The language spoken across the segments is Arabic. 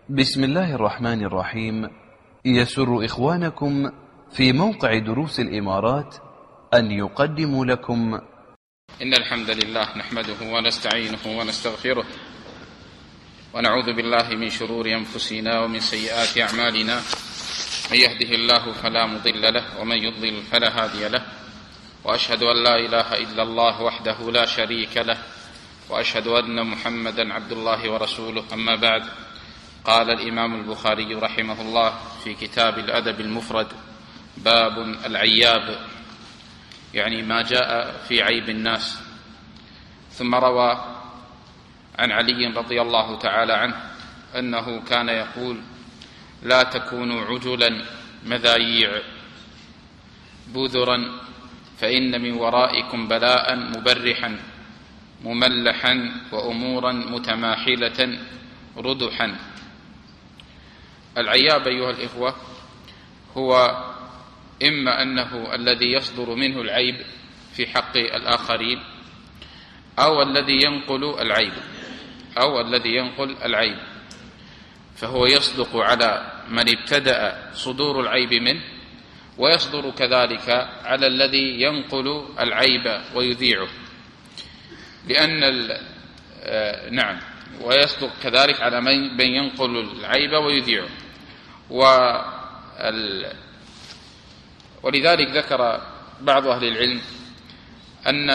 بسم الله الرحمن الرحيم. يسر إخوانكم في موقع دروس الإمارات أن يقدموا لكم إن الحمد لله نحمده ونستعينه ونستغفره ونعوذ بالله من شرور أنفسنا ومن سيئات أعمالنا. من يهده الله فلا مضل له ومن يضلل فلا هادي له، وأشهد أن لا إله إلا الله وحده لا شريك له، وأشهد أن محمدا عبد الله ورسوله. أما بعد، قال الإمام البخاري رحمه الله في كتاب الأدب المفرد: باب العياب، يعني ما جاء في عيب الناس. ثم روى عن علي رضي الله تعالى عنه أنه كان يقول: لا تكونوا عجلا مذايع بذرا، فإن من ورائكم بلاء مبرحا مملحا وأمورا متماحلة ردحا. العياب أيها الإخوة هو إما أنه الذي يصدر منه العيب في حق الآخرين، أو الذي ينقل العيب، فهو يصدق على من ابتدأ صدور العيب منه، ويصدر كذلك على الذي ينقل العيب ويذيعه، ويصدق كذلك على من ينقل العيب ويذيعه. ولذلك ذكر بعض أهل العلم أن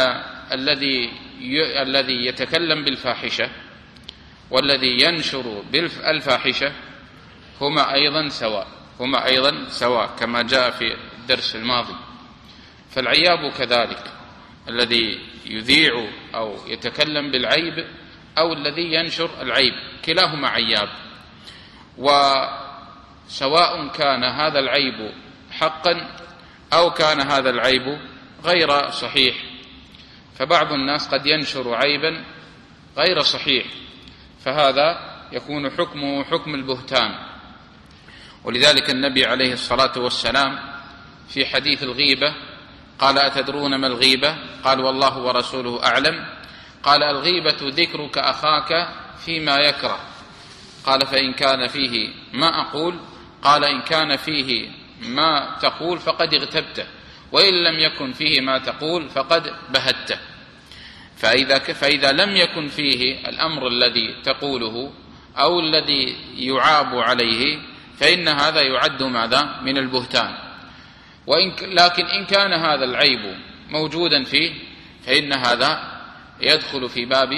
الذي يتكلم بالفاحشة والذي ينشر بالفاحشة هما أيضا سواء كما جاء في الدرس الماضي. فالعياب كذلك الذي يذيع أو يتكلم بالعيب أو الذي ينشر العيب، كلاهما عياب، وسواء كان هذا العيب حقا أو كان هذا العيب غير صحيح. فبعض الناس قد ينشر عيبا غير صحيح، فهذا يكون حكمه حكم البهتان. ولذلك النبي عليه الصلاة والسلام في حديث الغيبة قال: أتدرون ما الغيبة؟ قال: والله ورسوله أعلم. قال: الغيبة ذكرك أخاك فيما يكره. قال: فإن كان فيه ما أقول؟ قال: إن كان فيه ما تقول فقد اغتبته، وإن لم يكن فيه ما تقول فقد بهته. فإذا لم يكن فيه الأمر الذي تقوله أو الذي يعاب عليه فإن هذا يعد ماذا؟ من البهتان. لكن إن كان هذا العيب موجودا فيه فإن هذا يدخل في باب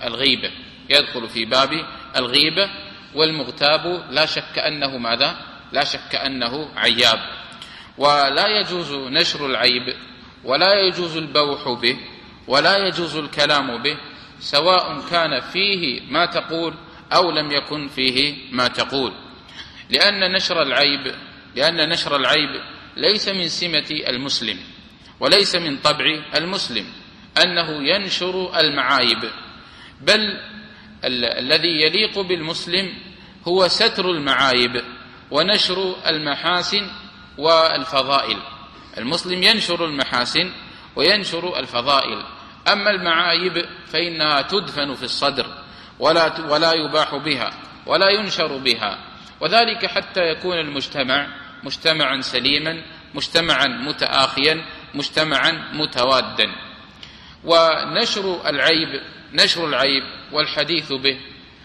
الغيبة، والمغتاب لا شك أنه ماذا؟ لا شك أنه عياب. ولا يجوز نشر العيب، ولا يجوز البوح به، ولا يجوز الكلام به، سواء كان فيه ما تقول أو لم يكن فيه ما تقول، لأن نشر العيب ليس من سمة المسلم، وليس من طبع المسلم أنه ينشر المعايب، بل الذي يليق بالمسلم هو ستر المعايب ونشر المحاسن والفضائل. المسلم ينشر المحاسن وينشر الفضائل، أما المعايب فإنها تدفن في الصدر ولا يباح بها ولا ينشر بها، وذلك حتى يكون المجتمع مجتمعا سليما، مجتمعا متآخيا، مجتمعا متوادا. ونشر العيب والحديث به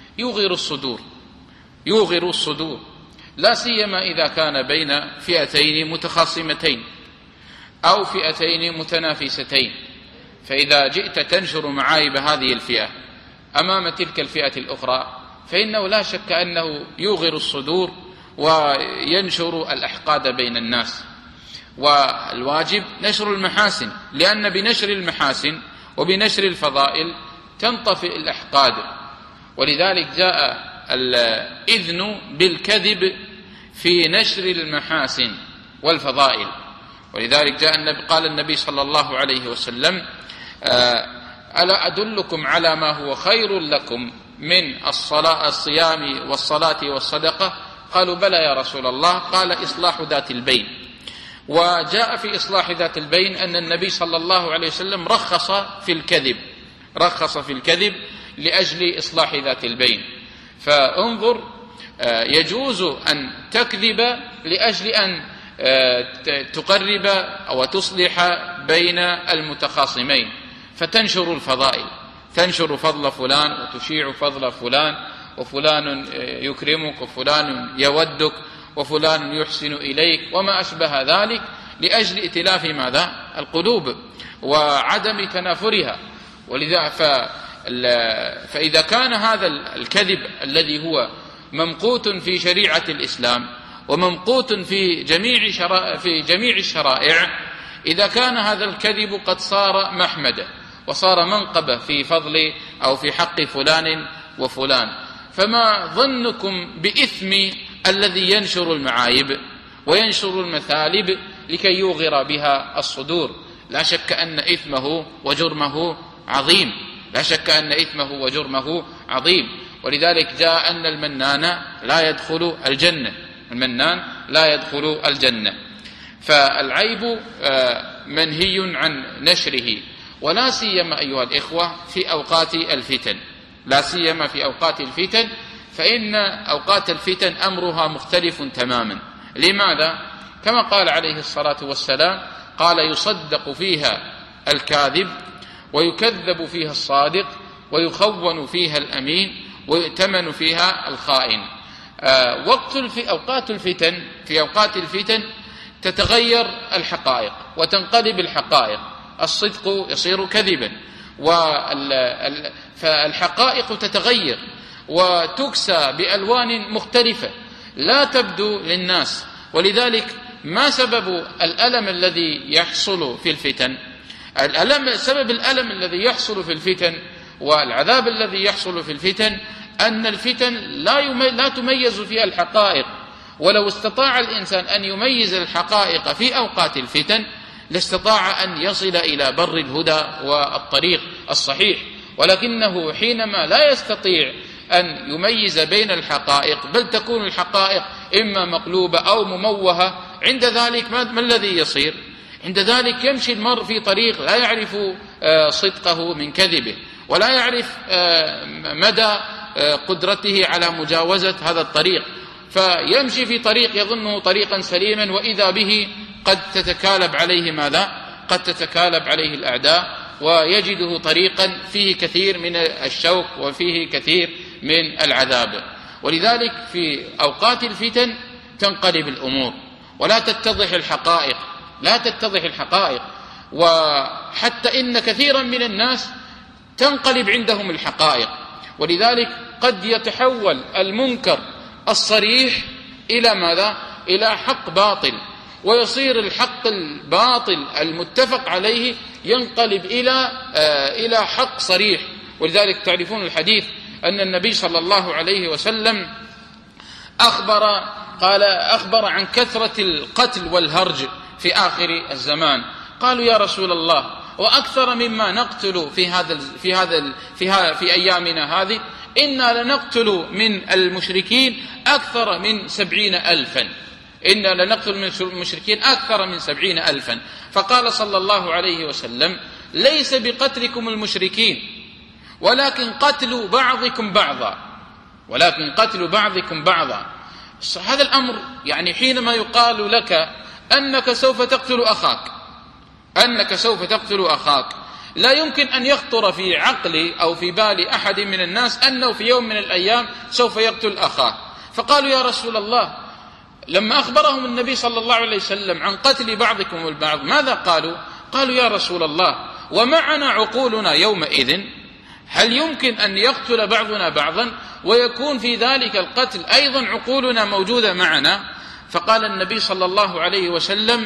يوغر الصدور، لا سيما إذا كان بين فئتين متخاصمتين أو فئتين متنافستين. فإذا جئت تنشر معايب هذه الفئة أمام تلك الفئة الأخرى فإنه لا شك أنه يوغر الصدور وينشر الأحقاد بين الناس. والواجب نشر المحاسن، لأن بنشر المحاسن وبنشر الفضائل تنطفئ الأحقاد. ولذلك جاء الإذن بالكذب في نشر المحاسن والفضائل. ولذلك قال النبي صلى الله عليه وسلم: ألا أدلكم على ما هو خير لكم من الصيام والصلاة والصدقة؟ قالوا: بلى يا رسول الله. قال: إصلاح ذات البين. وجاء في إصلاح ذات البين أن النبي صلى الله عليه وسلم رخص في الكذب لأجل إصلاح ذات البين. فانظر يجوز أن تكذب لأجل أن تقرب أو تصلح بين المتخاصمين، فتنشر الفضائل، تنشر فضل فلان وتشيع فضل فلان، وفلان يكرمك وفلان يودك وفلان يحسن إليك وما أشبه ذلك، لأجل ائتلاف ماذا؟ القلوب وعدم تنافرها. ولذا فإذا كان هذا الكذب الذي هو ممقوت في شريعة الإسلام وممقوت في جميع الشرائع، إذا كان هذا الكذب قد صار محمدة وصار منقبة في فضل أو في حق فلان وفلان، فما ظنكم بإثم الذي ينشر المعايب وينشر المثالب لكي يوغر بها الصدور؟ لا شك أن إثمه وجرمه عظيم، لا شك أن إثمه وجرمه عظيم. ولذلك جاء أن المنان لا يدخل الجنة، المنان لا يدخل الجنة. فالعيب منهي عن نشره، ولا سيما أيها الإخوة في أوقات الفتن، لا سيما في أوقات الفتن، فإن أوقات الفتن أمرها مختلف تماما. لماذا؟ كما قال عليه الصلاة والسلام، قال: يصدق فيها الكاذب ويكذب فيها الصادق ويخون فيها الأمين ويؤتمن فيها الخائن. في أوقات الفتن تتغير الحقائق وتنقلب الحقائق، الصدق يصير كذبا، فالحقائق تتغير وتكسى بألوان مختلفة لا تبدو للناس. ولذلك ما سبب الألم الذي يحصل في الفتن؟ سبب الألم الذي يحصل في الفتن والعذاب الذي يحصل في الفتن أن الفتن لا تميز فيها الحقائق. ولو استطاع الإنسان أن يميز الحقائق في أوقات الفتن لاستطاع أن يصل إلى بر الهدى والطريق الصحيح، ولكنه حينما لا يستطيع أن يميز بين الحقائق، بل تكون الحقائق إما مقلوبة أو مموهة، عند ذلك ما الذي يصير؟ عند ذلك يمشي المرء في طريق لا يعرف صدقه من كذبه، ولا يعرف مدى قدرته على مجاوزة هذا الطريق، فيمشي في طريق يظنه طريقا سليما، وإذا به قد تتكالب عليه ماذا؟ قد تتكالب عليه الأعداء، ويجده طريقا فيه كثير من الشوك وفيه كثير من العذاب. ولذلك في أوقات الفتن تنقلب الأمور ولا تتضح الحقائق، لا تتضح الحقائق، وحتى إن كثيرا من الناس تنقلب عندهم الحقائق. ولذلك قد يتحول المنكر الصريح إلى ماذا؟ إلى حق باطل، ويصير الحق الباطل المتفق عليه ينقلب إلى حق صريح. ولذلك تعرفون الحديث أن النبي صلى الله عليه وسلم أخبر عن كثرة القتل والهرج في آخر الزمان. قالوا: يا رسول الله، وأكثر مما نقتل في أيامنا هذه، إنا لنقتل من المشركين أكثر من 70,000، إنا لنقتل من المشركين أكثر من 70,000. فقال صلى الله عليه وسلم: ليس بقتلكم المشركين، ولكن قتل بعضكم بعضا، ولكن قتل بعضكم بعضا. هذا الأمر يعني حينما يقال لك أنك سوف تقتل أخاك، أنك سوف تقتل أخاك، لا يمكن أن يخطر في عقل أو في بال أحد من الناس أنه في يوم من الأيام سوف يقتل أخاه. فقالوا: يا رسول الله، لما أخبرهم النبي صلى الله عليه وسلم عن قتل بعضكم البعض ماذا قالوا؟ قالوا: يا رسول الله، ومعنا عقولنا يومئذ، هل يمكن أن يقتل بعضنا بعضا ويكون في ذلك القتل أيضا عقولنا موجودة معنا؟ فقال النبي صلى الله عليه وسلم: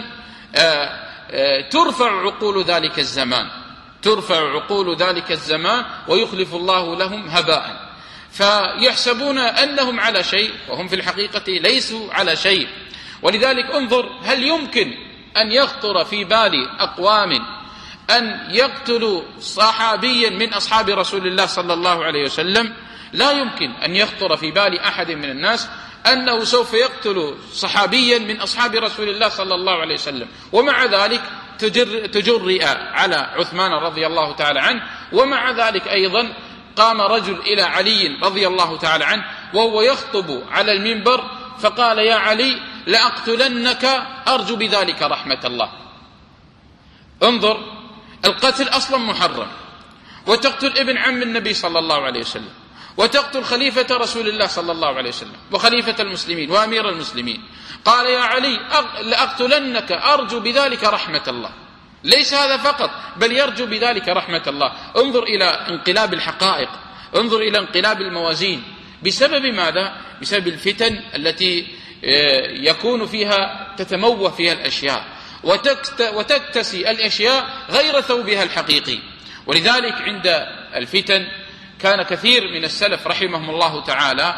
ترفع عقول ذلك الزمان، ترفع عقول ذلك الزمان ويخلف الله لهم هباء. فيحسبون أنهم على شيء وهم في الحقيقة ليسوا على شيء. ولذلك انظر، هل يمكن أن يخطر في بال أقوام أن يقتلوا صحابيا من أصحاب رسول الله صلى الله عليه وسلم؟ لا يمكن أن يخطر في بال أحد من الناس أنه سوف يقتل صحابيا من أصحاب رسول الله صلى الله عليه وسلم. ومع ذلك تجرئ على عثمان رضي الله تعالى عنه، ومع ذلك أيضا قام رجل إلى علي رضي الله تعالى عنه وهو يخطب على المنبر فقال: يا علي لأقتلنك أرجو بذلك رحمة الله. انظر، القتل أصلا محرم، وتقتل ابن عم النبي صلى الله عليه وسلم، وتقتل خليفة رسول الله صلى الله عليه وسلم وخليفة المسلمين وأمير المسلمين. قال: يا علي لأقتلنك أرجو بذلك رحمة الله. ليس هذا فقط، بل يرجو بذلك رحمة الله. انظر إلى انقلاب الحقائق، انظر إلى انقلاب الموازين. بسبب ماذا؟ بسبب الفتن التي يكون فيها تتموه فيها الأشياء وتكتسي الأشياء غير ثوبها الحقيقي. ولذلك عند الفتن كان كثير من السلف رحمهم الله تعالى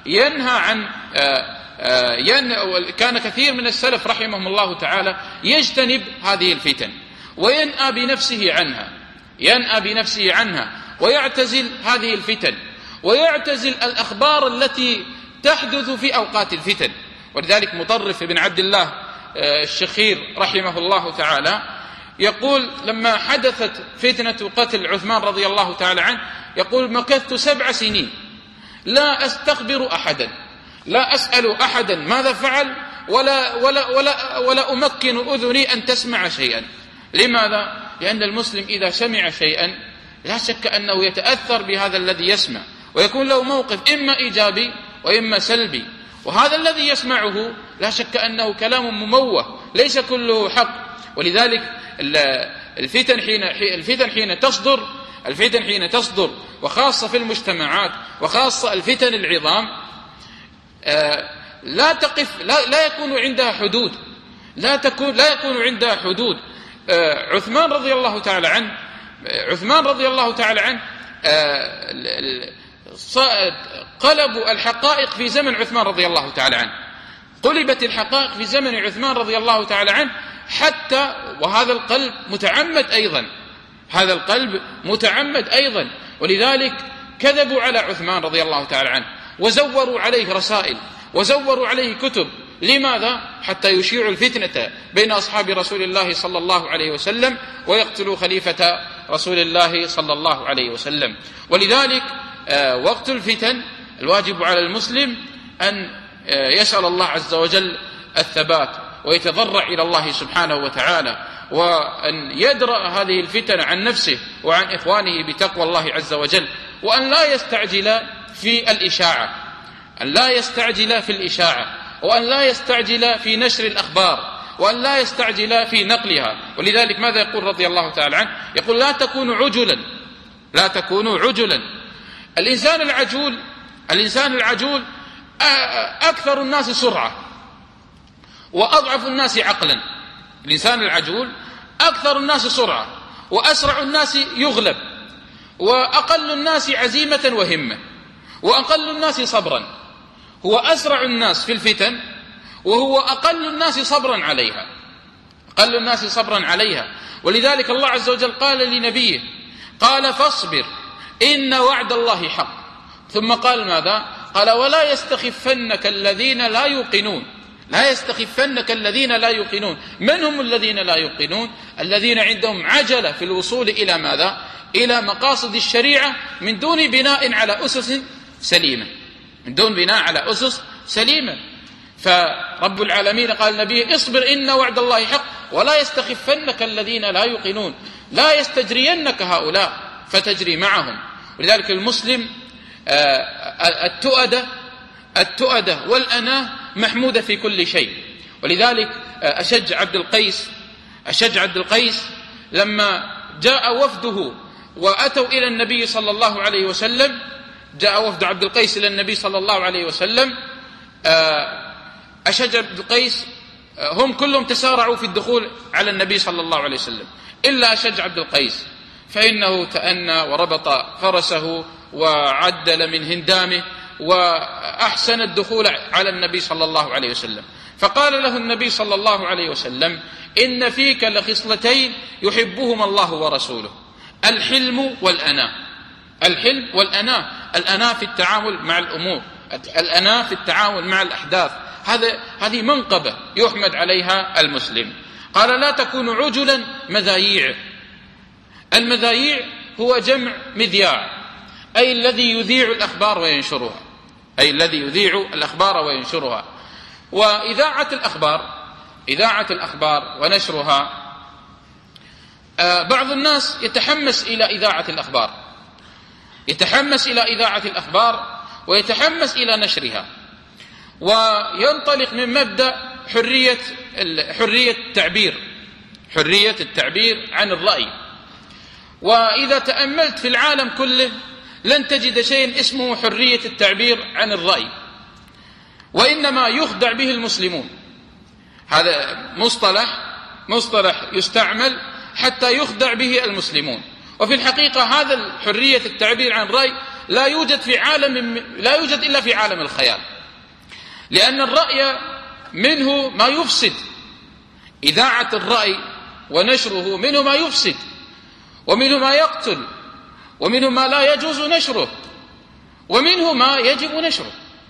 كان كثير من السلف رحمهم الله تعالى يجتنب هذه الفتن وينأى بنفسه عنها ويعتزل هذه الفتن ويعتزل الأخبار التي تحدث في أوقات الفتن. ولذلك مطرف بن عبد الله الشخير رحمه الله تعالى يقول: لما حدثت فتنة قتل عثمان رضي الله تعالى عنه، يقول: مكثت 7 سنين لا أستخبر أحدا، لا أسأل أحدا ماذا فعل، ولا أمكن أذني أن تسمع شيئا. لماذا؟ لأن المسلم إذا سمع شيئا لا شك أنه يتأثر بهذا الذي يسمع، ويكون له موقف إما إيجابي وإما سلبي، وهذا الذي يسمعه لا شك أنه كلام مموه ليس كله حق. ولذلك الفتن حين تصدر وخاصة في المجتمعات، وخاصة الفتن العظام، لا يكون عندها حدود، لا يكون عندها حدود. عثمان رضي الله تعالى عنه قلبوا الحقائق في زمن عثمان رضي الله تعالى عنه، قلبت الحقائق في زمن عثمان رضي الله تعالى عنه، حتى وهذا القلب متعمد أيضا. ولذلك كذبوا على عثمان رضي الله تعالى عنه، وزوروا عليه رسائل، وزوروا عليه كتب. لماذا؟ حتى يشيعوا الفتنة بين أصحاب رسول الله صلى الله عليه وسلم ويقتلوا خليفة رسول الله صلى الله عليه وسلم. ولذلك وقت الفتن الواجب على المسلم أن يسأل الله عز وجل الثبات، ويتضرع إلى الله سبحانه وتعالى، وأن يدرأ هذه الفتن عن نفسه وعن إخوانه بتقوى الله عز وجل، وأن لا يستعجل في الإشاعة، وأن لا يستعجل في نشر الأخبار، وأن لا يستعجل في نقلها. ولذلك ماذا يقول رضي الله تعالى عنه؟ يقول: لا تكونوا عجلا. الإنسان العجول أكثر الناس سرعة وأضعف الناس عقلا. الإنسان العجول أكثر الناس سرعة وأسرع الناس يغلب، وأقل الناس عزيمة وهمة، وأقل الناس صبرا. هو أسرع الناس في الفتن، وهو أقل الناس صبرا عليها. ولذلك الله عز وجل قال لنبيه: قال: فاصبر إن وعد الله حق. ثم قال ماذا؟ قال: ولا يستخفنك الذين لا يوقنون. من هم الذين لا يوقنون؟ الذين عندهم عجلة في الوصول إلى ماذا؟ إلى مقاصد الشريعة من دون بناء على أسس سليمة. فرب العالمين قال لنبيه: اصبر إن وعد الله حق ولا يستخفنك الذين لا يوقنون، لا يستجرينك هؤلاء فتجري معهم. ولذلك المسلم التؤدة والأناة محمودة في كل شيء. ولذلك أشج عبد القيس لما جاء وفده وأتوا إلى النبي صلى الله عليه وسلم، جاء وفد عبد القيس إلى النبي صلى الله عليه وسلم، أشج عبد القيس هم كلهم تسارعوا في الدخول على النبي صلى الله عليه وسلم إلا أشج عبد القيس، فإنه تأنى وربط فرسه وعدل من هندامه وأحسن الدخول على النبي صلى الله عليه وسلم. فقال له النبي صلى الله عليه وسلم: إن فيك لخصلتين يحبهما الله ورسوله: الحلم والأناة. الأناة في التعامل مع الأمور، الأناة في التعامل مع الأحداث، هذه منقبة يحمد عليها المسلم. قال: لا تكونوا عجلا مذايع. المذايع هو جمع مذياع، أي الذي يذيع الأخبار وينشرها. أي الذي يذيع الأخبار وينشرها. وإذاعة الأخبار ونشرها، بعض الناس يتحمس إلى إذاعة الأخبار ويتحمس إلى نشرها، وينطلق من مبدأ حرية التعبير عن الرأي. وإذا تأملت في العالم كله لن تجد شيء اسمه حرية التعبير عن الرأي، وإنما يخدع به المسلمون. هذا مصطلح يستعمل حتى يخدع به المسلمون، وفي الحقيقة هذا حرية التعبير عن الرأي لا يوجد إلا في عالم الخيال، لأن الرأي منه ما يفسد. إذاعة الرأي ونشره منه ما يفسد، ومنه ما يقتل، ومنه ما لا يجوز نشره، ومنه ما يجب نشره.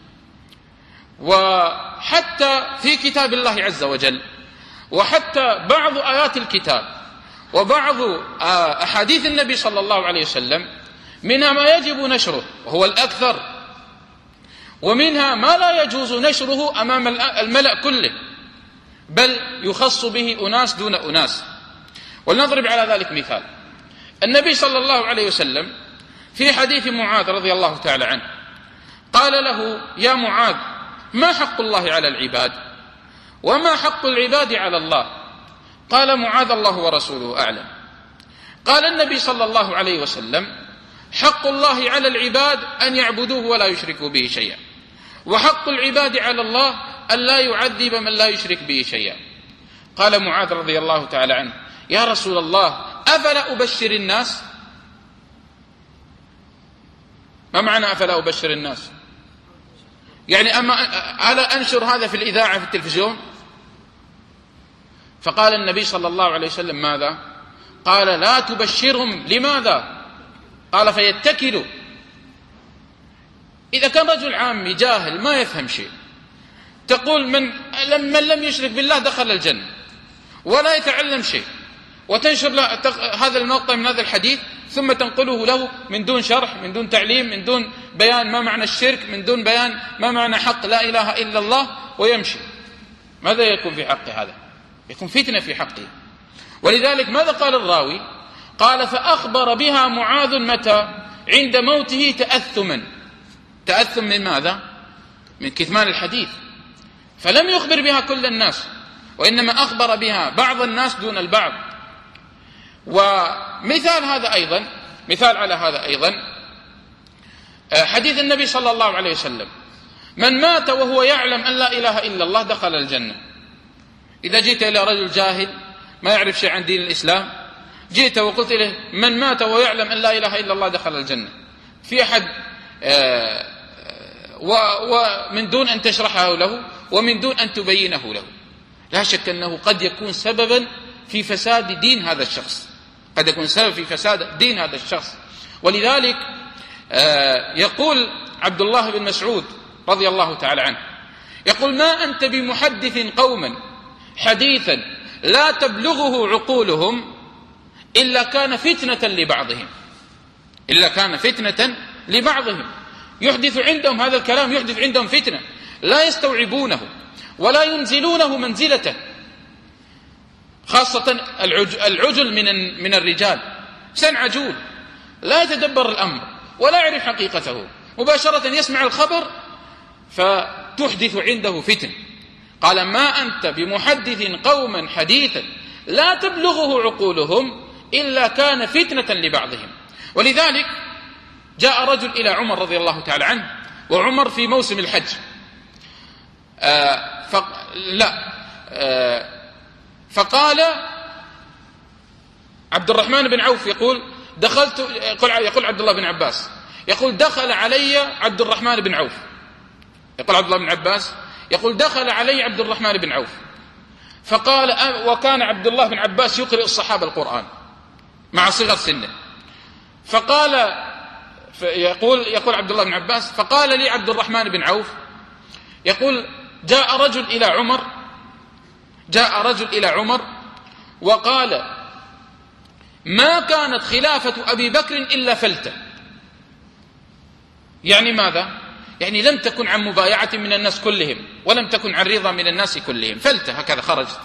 وحتى في كتاب الله عز وجل، وحتى بعض آيات الكتاب وبعض أحاديث النبي صلى الله عليه وسلم منها ما يجب نشره وهو الأكثر، ومنها ما لا يجوز نشره أمام الملأ كله، بل يخص به أناس دون أناس. ولنضرب على ذلك مثال. النبي صلى الله عليه وسلم في حديث معاذ رضي الله تعالى عنه قال له: يا معاذ، ما حق الله على العباد وما حق العباد على الله؟ قال معاذ: الله ورسوله أعلم. قال النبي صلى الله عليه وسلم: حق الله على العباد أن يعبدوه ولا يشركوا به شيئا، وحق العباد على الله أن لا يعذب من لا يشرك به شيئا. قال معاذ رضي الله تعالى عنه: يا رسول الله، أفلا أبشر الناس؟ ما معنى أفلا أبشر الناس؟ يعني ألا أنشر هذا في الإذاعة في التلفزيون؟ فقال النبي صلى الله عليه وسلم: ماذا؟ قال: لا تبشرهم. لماذا؟ قال: فيتكلوا. إذا كان رجل عامي جاهل ما يفهم شيء، تقول من لم يشرك بالله دخل الجنة، ولا يتعلم شيء، وتنشر له هذا المقطع من هذا الحديث ثم تنقله له من دون شرح، من دون تعليم، من دون بيان ما معنى الشرك، من دون بيان ما معنى حق لا إله إلا الله، ويمشي. ماذا يكون في حقه؟ هذا يكون فتنة في حقه. ولذلك ماذا قال الراوي؟ قال: فأخبر بها معاذ متى؟ عند موته تأثما. تأثم من ماذا؟ من كتمان الحديث. فلم يخبر بها كل الناس، وإنما أخبر بها بعض الناس دون البعض. ومثال على هذا أيضا حديث النبي صلى الله عليه وسلم: من مات وهو يعلم أن لا إله إلا الله دخل الجنة. إذا جئت إلى رجل جاهل ما يعرف شيء عن دين الإسلام، جئت وقلت له: من مات وهو يعلم أن لا إله إلا الله دخل الجنة، في أحد ومن دون أن تشرحه له ومن دون أن تبينه له، لا شك أنه قد يكون سببا في فساد دين هذا الشخص، قد يكون سبب في فساد دين هذا الشخص. ولذلك يقول عبد الله بن مسعود رضي الله تعالى عنه، يقول: ما أنت بمحدث قوما حديثا لا تبلغه عقولهم إلا كان فتنة لبعضهم، يحدث عندهم هذا الكلام، يحدث عندهم فتنة لا يستوعبونه ولا ينزلونه منزلته، خاصة العجل من الرجال، إنسان عجول لا يتدبر الأمر ولا يعرف حقيقته، مباشرة يسمع الخبر فتحدث عنده فتن. قال: ما أنت بمحدث قوما حديثا لا تبلغه عقولهم إلا كان فتنة لبعضهم. ولذلك جاء رجل إلى عمر رضي الله تعالى عنه، وعمر في موسم الحج، فقال عبد الرحمن بن عوف يقول: يقول عبد الله بن عباس، يقول: دخل علي عبد الرحمن بن عوف، يقول عبد الله بن عباس يقول: دخل علي عبد الرحمن بن عوف، فقال، وكان عبد الله بن عباس يقرئ الصحابة القرآن مع صغر سنه، فقال يقول عبد الله بن عباس: فقال لي عبد الرحمن بن عوف، يقول: جاء رجل إلى عمر وقال: ما كانت خلافة أبي بكر إلا فلتة. يعني ماذا؟ يعني لم تكن عن مبايعة من الناس كلهم، ولم تكن عن رضا من الناس كلهم، فلت هكذا خرجت.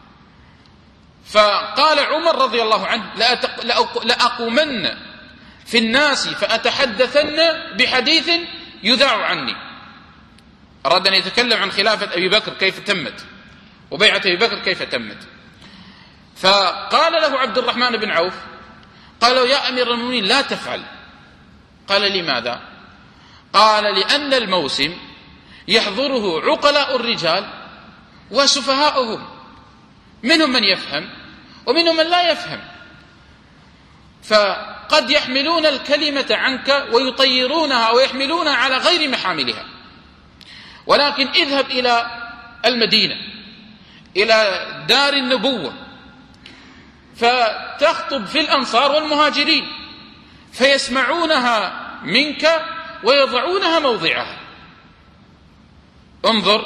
فقال عمر رضي الله عنه: لأقومن في الناس فأتحدثن بحديث يذاع عني. أراد أن يتكلم عن خلافة أبي بكر كيف تمت، وبيعة أبي بكر كيف تمت. فقال له عبد الرحمن بن عوف، قالوا: يا أمير المؤمنين لا تفعل. قال: لماذا؟ قال: لأن الموسم يحضره عقلاء الرجال وسفهاؤهم، منهم من يفهم ومنهم من لا يفهم، فقد يحملون الكلمة عنك ويطيرونها ويحملونها على غير محاملها. ولكن اذهب إلى المدينة، إلى دار النبوة، فتخطب في الأنصار والمهاجرين فيسمعونها منك ويضعونها موضعها. انظر،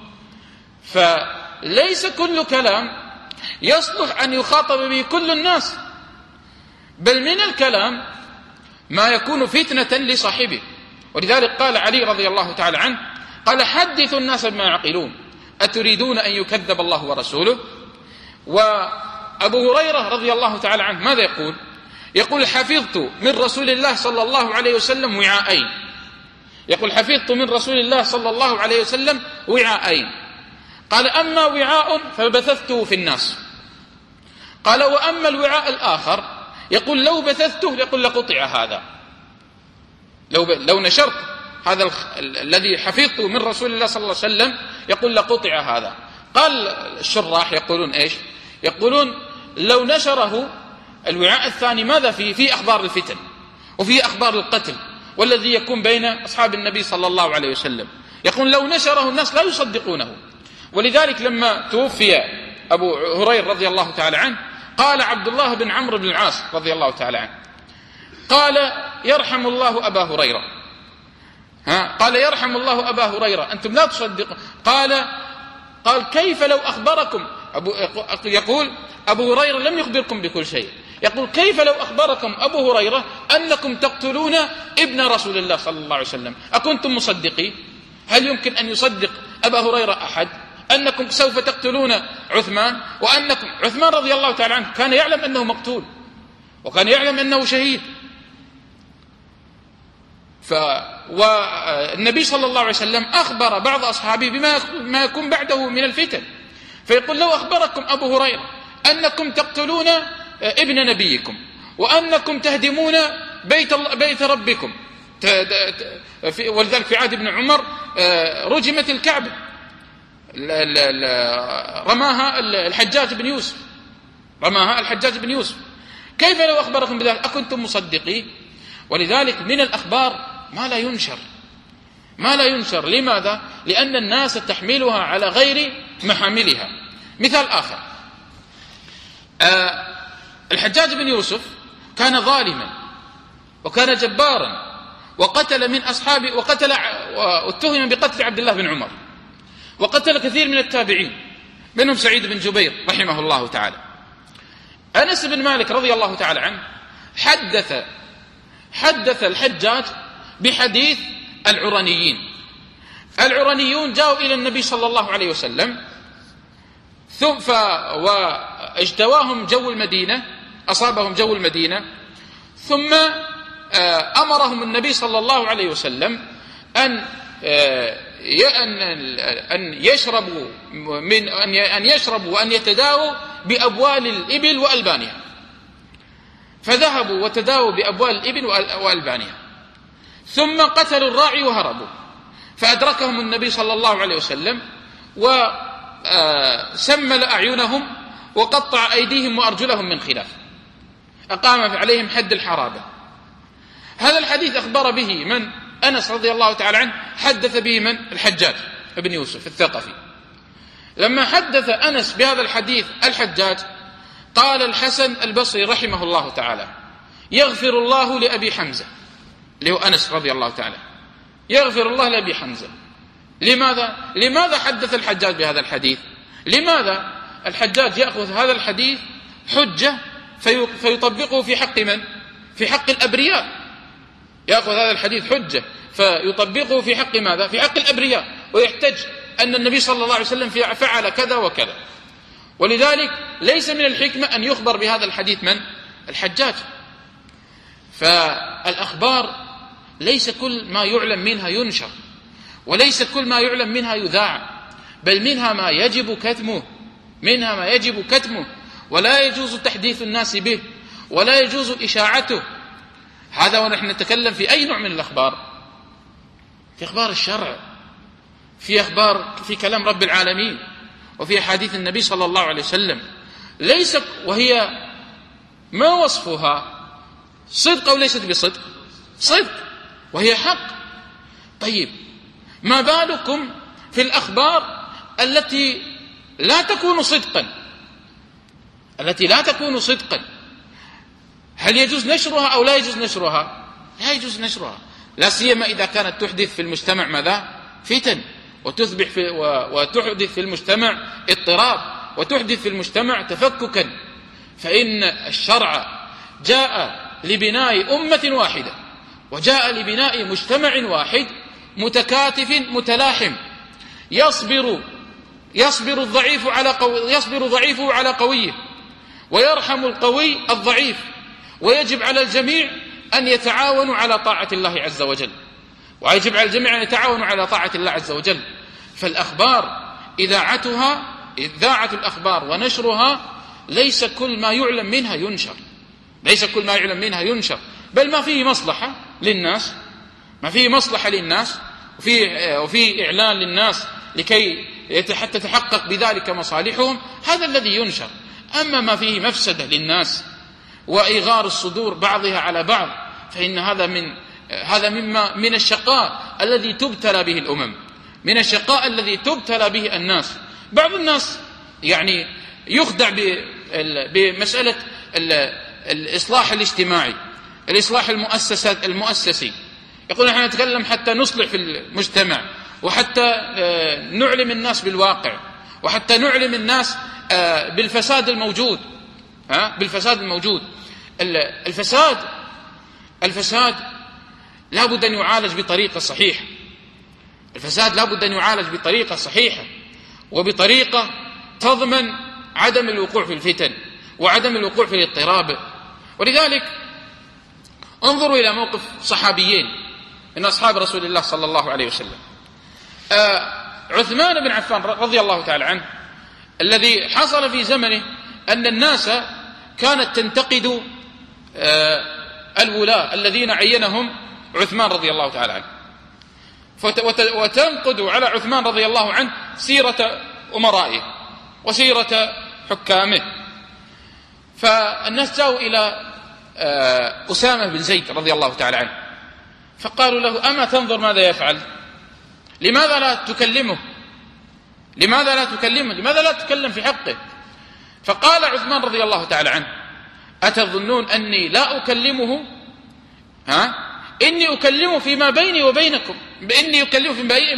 فليس كل كلام يصلح أن يخاطب به كل الناس، بل من الكلام ما يكون فتنة لصاحبه. ولذلك قال علي رضي الله تعالى عنه، قال: حدثوا الناس بما يعقلون، أتريدون أن يكذب الله ورسوله؟ وأبو هريرة رضي الله تعالى عنه ماذا يقول؟ يقول: حفظت من رسول الله صلى الله عليه وسلم وعاءين. يقول: حفظت من رسول الله صلى الله عليه وسلم وعاءين. قال: أما وعاء فبثثته في الناس. قال: وأما الوعاء الآخر يقول لو بثثته يقول لقطع هذا، لو نشرت هذا الذي حفظته من رسول الله صلى الله عليه وسلم يقول لقطع هذا. قال الشراح يقولون إيش؟ يقولون لو نشره الوعاء الثاني ماذا فيه؟ فيه أخبار الفتن وفيه أخبار القتل والذي يكون بين أصحاب النبي صلى الله عليه وسلم. يقول لو نشره الناس لا يصدقونه. ولذلك لما توفي أبو هريرة رضي الله تعالى عنه قال عبد الله بن عمرو بن العاص رضي الله تعالى عنه، قال: يرحم الله أبا هريرة. قال: يرحم الله أبا هريرة، أنتم لا تصدقون. قال: كيف لو أخبركم يقول أبو هريرة لم يخبركم بكل شيء. يقول: كيف لو أخبركم أبو هريرة أنكم تقتلون ابن رسول الله صلى الله عليه وسلم، أكنتم مصدقين؟ هل يمكن أن يصدق أبا هريرة أحد أنكم سوف تقتلون عثمان؟ وأنكم عثمان رضي الله تعالى عنه كان يعلم أنه مقتول وكان يعلم أنه شهيد. والنبي صلى الله عليه وسلم أخبر بعض أصحابه بما يكون بعده من الفتن، فيقول: لو أخبركم أبو هريرة أنكم تقتلون ابن نبيكم وأنكم تهدمون بيت ربكم. ولذلك في عهد ابن عمر رجمت الكعبة، رماها الحجاج بن يوسف، كيف لو أخبركم بذلك أكنتم مصدقين؟ ولذلك من الأخبار ما لا ينشر. لماذا؟ لأن الناس تحملها على غير محاملها. مثال آخر، الحجاج بن يوسف كان ظالما وكان جبارا وقتل من أصحابه واتهم بقتل عبد الله بن عمر، وقتل كثير من التابعين منهم سعيد بن جبير رحمه الله تعالى. أنس بن مالك رضي الله تعالى عنه حدث الحجاج بحديث العرنيون جاءوا إلى النبي صلى الله عليه وسلم واجتواهم جو المدينة، أصابهم جو المدينة، ثم أمرهم النبي صلى الله عليه وسلم أن يشربوا وأن يتداووا بأبوال الإبل وألبانها. فذهبوا وتداووا بأبوال الإبل وألبانها، ثم قتلوا الراعي وهربوا. فأدركهم النبي صلى الله عليه وسلم وسمل أعينهم وقطع أيديهم وأرجلهم من خلاف، أقام عليهم حد الحرابة. هذا الحديث أخبر به من؟ أنس رضي الله تعالى عنه، حدث به من؟ الحجاج بن يوسف الثقفي. لما حدث أنس بهذا الحديث الحجاج قال الحسن البصري رحمه الله تعالى: يغفر الله لأبي حمزة، اللي هو أنس رضي الله تعالى، يغفر الله لأبي حمزة. لماذا حدث الحجاج بهذا الحديث؟ لماذا الحجاج يأخذ هذا الحديث حجة فيطبقه في حق من؟ في حق الأبرياء. يأخذ هذا الحديث حجة فيطبقه في حق ماذا؟ في حق الأبرياء، ويحتج أن النبي صلى الله عليه وسلم فعل كذا وكذا. ولذلك ليس من الحكمة أن يخبر بهذا الحديث من؟ الحجاج. فالأخبار ليس كل ما يعلم منها ينشر، وليس كل ما يعلم منها يذاع، بل منها ما يجب كتمه، ولا يجوز تحديث الناس به، ولا يجوز إشاعته. هذا ونحن نتكلم في أي نوع من الأخبار، في أخبار الشرع، في كلام رب العالمين، وفي أحاديث النبي صلى الله عليه وسلم، وهي ما وصفها صدق أو ليست بصدق؟ صدق، وهي حق. طيب ما بالكم في الأخبار التي لا تكون صدقا؟ هل يجوز نشرها أو لا يجوز نشرها؟ لا يجوز نشرها، لا سيما إذا كانت تحدث في المجتمع ماذا؟ فتن، وتحدث في المجتمع اضطراب، وتحدث في المجتمع تفككا. فإن الشرع جاء لبناء أمة واحدة، وجاء لبناء مجتمع واحد متكاتف متلاحم، يصبر ضعيفه على قويه، ويرحم القوي الضعيف، ويجب على الجميع أن يتعاونوا على طاعة الله عز وجل، فالأخبار إذاعة الأخبار ونشرها ليس كل ما يعلم منها ينشر، بل ما فيه مصلحة للناس، وفي إعلان للناس لكي حتى تتحقق بذلك مصالحهم، هذا الذي ينشر. أما ما فيه مفسدة للناس وإغار الصدور بعضها على بعض، فإن هذا من الشقاء الذي تبتلى به الأمم، من الشقاء الذي تبتلى به الناس. بعض الناس يعني يخدع بمسألة الإصلاح الاجتماعي، الإصلاح المؤسسي، يقول نحن نتكلم حتى نصلح في المجتمع، وحتى نعلم الناس بالواقع، وحتى نعلم الناس بالفساد الموجود. الفساد لا بد أن يعالج بطريقة صحيحة، وبطريقة تضمن عدم الوقوع في الفتن وعدم الوقوع في الاضطراب. ولذلك انظروا إلى موقف صحابيين من أصحاب رسول الله صلى الله عليه وسلم. عثمان بن عفان رضي الله تعالى عنه، الذي حصل في زمنه أن الناس كانت تنتقد الولاة الذين عينهم عثمان رضي الله تعالى عنه، وتنقد على عثمان رضي الله عنه سيرة أمرائه وسيرة حكامه. فالناس جاءوا إلى أسامة بن زيد رضي الله تعالى عنه، فقالوا له: أما تنظر ماذا يفعل؟ لماذا لا تكلمه؟ لماذا لا تتكلم في حقه؟ فقال عثمان رضي الله تعالى عنه: أتظنون أني لا أكلمه؟ إني أكلمه فيما بيني وبينكم، إني أكلمه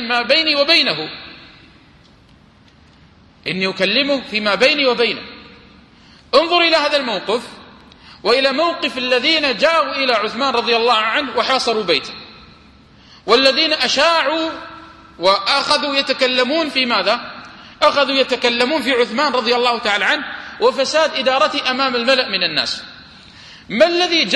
فيما بيني وبينه. انظر إلى هذا الموقف، وإلى موقف الذين جاءوا إلى عثمان رضي الله عنه وحاصروا بيته، والذين أشاعوا وأخذوا يتكلمون في ماذا؟ أخذوا يتكلمون في عثمان رضي الله تعالى عنه وفساد إدارته أمام الملأ من الناس. ما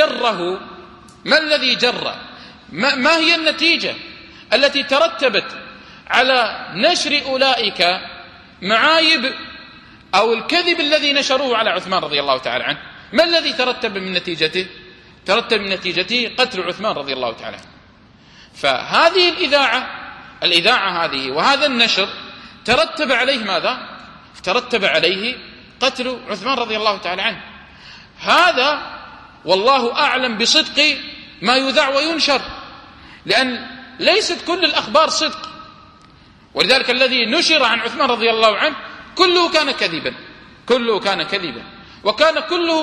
الذي جرى؟ ما هي النتيجة التي ترتبت على نشر أولئك معايب أو الكذب الذي نشروه على عثمان رضي الله تعالى عنه؟ ما الذي ترتب من نتيجته؟ ترتب من نتيجته قتل عثمان رضي الله تعالى عنه. فهذه الإذاعة هذه وهذا النشر ترتب عليه ماذا؟ ترتب عليه قتل عثمان رضي الله تعالى عنه. هذا والله أعلم بصدق ما يذاع وينشر، لأن ليست كل الأخبار صدق، ولذلك الذي نشر عن عثمان رضي الله عنه كله كان كذبا، وكان كله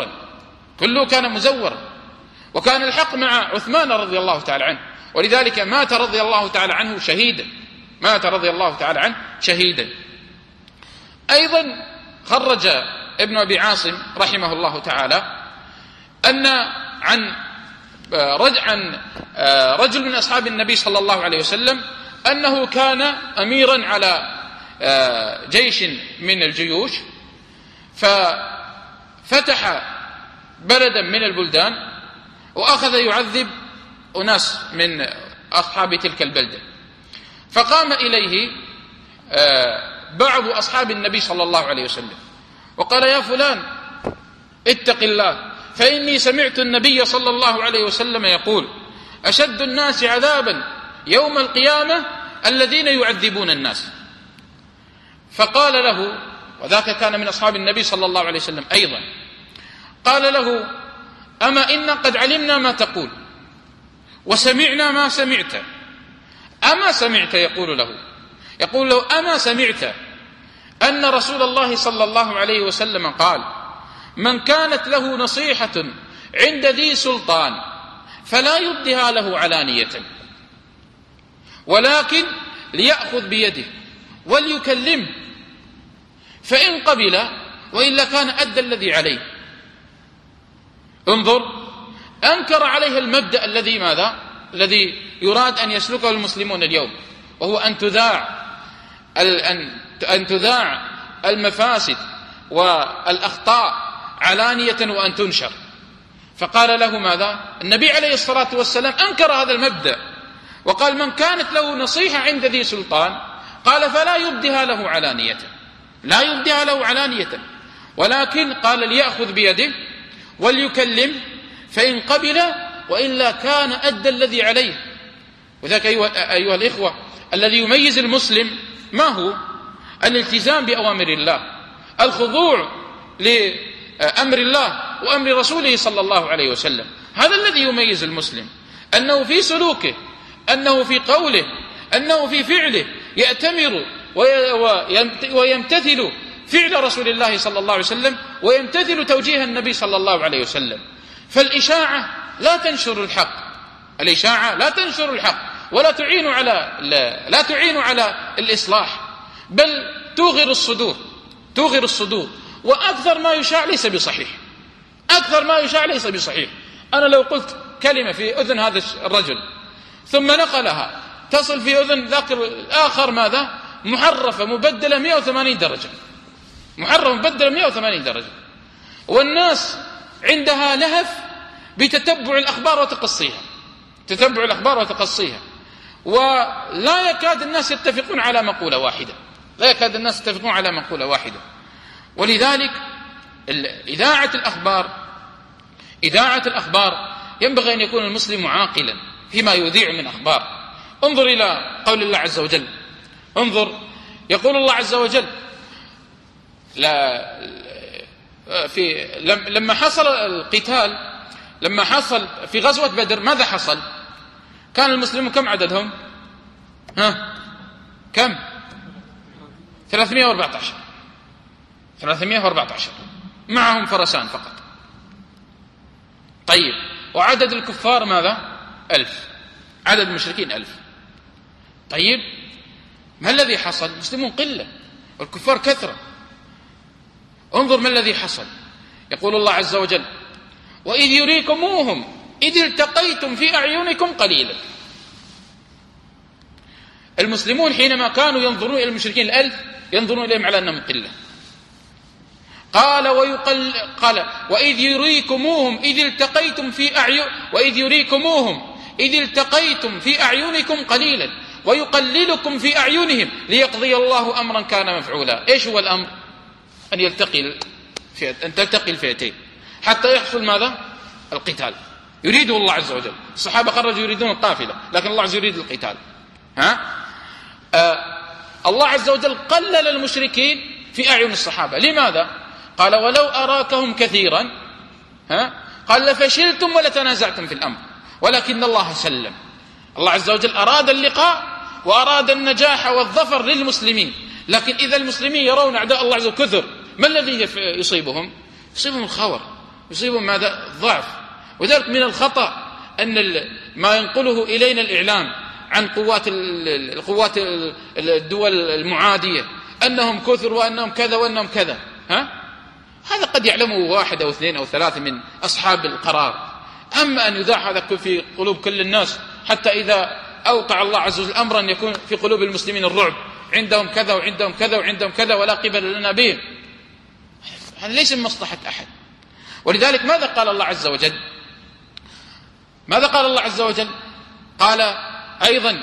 مزورا، وكان الحق مع عثمان رضي الله تعالى عنه، ولذلك مات رضي الله تعالى عنه شهيدا. أيضا خرج ابن أبي عاصم رحمه الله تعالى أن عن عن رجل من أصحاب النبي صلى الله عليه وسلم أنه كان أميرا على جيش من الجيوش، ففتح بلدا من البلدان وأخذ يعذب أناس من أصحاب تلك البلدة. فقام إليه بعض أصحاب النبي صلى الله عليه وسلم وقال: يا فلان اتق الله، فإني سمعت النبي صلى الله عليه وسلم يقول: أشد الناس عذابا يوم القيامة الذين يعذبون الناس. فقال له، وذاك كان من أصحاب النبي صلى الله عليه وسلم أيضا، قال له: أما إنا قد علمنا ما تقول وسمعنا ما سمعت. أما سمعت، يقول له أما سمعت أن رسول الله صلى الله عليه وسلم قال: من كانت له نصيحة عند ذي سلطان فلا يبدها له علانية، ولكن ليأخذ بيده وليكلمه، فإن قبل وإلا كان أدى الذي عليه. انظر، أنكر عليه المبدأ الذي يراد أن يسلكه المسلمون اليوم، وهو أن تذاع المفاسد والأخطاء علانية وأن تنشر. فقال له ماذا؟ النبي عليه الصلاة والسلام أنكر هذا المبدأ وقال: من كانت له نصيحة عند ذي سلطان، قال: فلا يبدها له علانية، لا يبدها له علانية، ولكن قال: ليأخذ بيده وليكلم، فإن قبل وإلا كان أدى الذي عليه. وذلك أيها الإخوة، الذي يميز المسلم ما هو؟ الالتزام بأوامر الله، الخضوع لأمر الله وأمر رسوله صلى الله عليه وسلم. هذا الذي يميز المسلم، أنه في سلوكه، أنه في قوله، أنه في فعله يأتمر ويمتثل فعل رسول الله صلى الله عليه وسلم، ويمتثل توجيه النبي صلى الله عليه وسلم. فالإشاعة لا تنشر الحق، الإشاعة لا تنشر الحق ولا تعين على الإصلاح، بل توغر الصدور. وأكثر ما يشاع ليس بصحيح، أنا لو قلت كلمة في أذن هذا الرجل ثم نقلها تصل في أذن ذاك الآخر ماذا؟ محرفة مبدلة 180 درجة، والناس عندها لهف بتتبع الأخبار وتقصيها، ولا يكاد الناس يتفقون على مقولة واحدة. ولذلك إذاعة الأخبار ينبغي أن يكون المسلم عاقلا فيما يذيع من أخبار. انظر إلى قول الله عز وجل، يقول الله عز وجل لما حصل القتال، لما حصل في غزوة بدر، ماذا حصل؟ كان المسلمون كم عددهم؟ كم؟ 314 معهم فرسان فقط. طيب، وعدد الكفار ماذا؟ 1000. عدد المشركين 1000. طيب، ما الذي حصل؟ المسلمون قلة والكفار كثرة. انظر ما الذي حصل. يقول الله عز وجل: وإذ يريكموهم إذ التقيتم في أعينكم قليلا. المسلمون حينما كانوا ينظرون إلى المشركين 1000 ينظرون إليهم على أنهم قلة. قال وإذ يريكموهم إذ التقيتم في أعينكم قليلا ويقللكم في أعينهم ليقضي الله أمرا كان مفعولا. إيش هو الأمر؟ أن تلتقي الفئتين حتى يحصل ماذا؟ القتال. يريده الله عز وجل. الصحابة خرجوا يريدون القافلة، لكن الله عز وجل يريد القتال. الله عز وجل قلل المشركين في أعين الصحابة. لماذا؟ قال: ولو أراكهم كثيرا قال لفشلتم ولتنازعتم في الأمر ولكن الله سلم. الله عز وجل أراد اللقاء وأراد النجاح والظفر للمسلمين، لكن إذا المسلمين يرون أعداء الله عز وجل كثر، ما الذي يصيبهم الخور، يصيبهم ماذا؟ الضعف. وذلك من الخطأ أن ما ينقله إلينا الإعلام عن قوات الدول المعادية أنهم كثر وأنهم كذا وأنهم كذا. هذا قد يعلمه 1 أو 2 أو 3 من أصحاب القرار. أما أن يذاع هذا في قلوب كل الناس حتى إذا أوقع الله عز وجل أمرا يكون في قلوب المسلمين الرعب، عندهم كذا وعندهم كذا وعندهم كذا ولا قبل لنا بهم، هذا ليس من مصلحة أحد. ولذلك ماذا قال الله عز وجل؟ ماذا قال الله عز وجل؟ قال أيضا